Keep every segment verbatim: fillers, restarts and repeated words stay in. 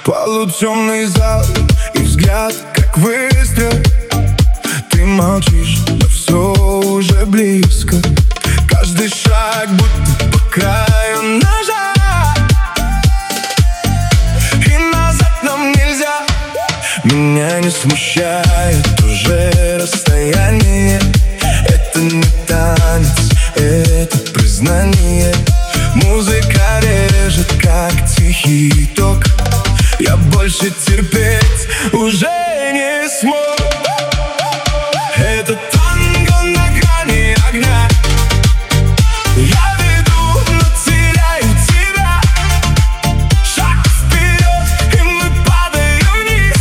Полутемный зал и взгляд, как выстрел. Ты молчишь, но все уже близко. Каждый шаг будто по краю ножа, и назад нам нельзя. Меня не смущает уже расстояние. Это не танец, это признание. Музыка режет, как тихий ток. Я больше терпеть уже не смог. Это танго на грани огня. Я веду, но теряю тебя. Шаг вперед, и мы падаем вниз.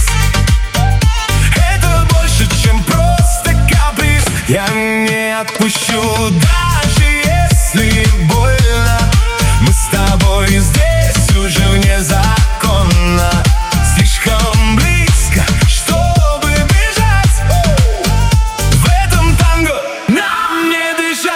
Это больше, чем просто каприз. Я не отпущу, даже если больно. Мы с тобой здесь уже вне закона. Слишком близко, чтобы бежать. В этом танго нам не дышать.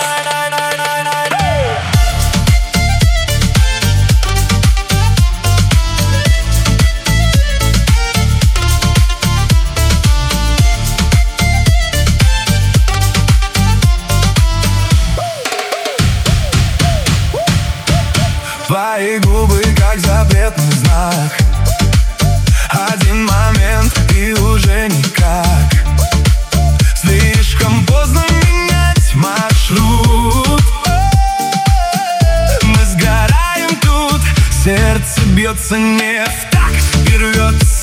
Твои губы как запретный знак. Один момент и уже никак. Слишком поздно менять маршрут. Мы сгораем тут. Сердце бьется не в такт и рвется.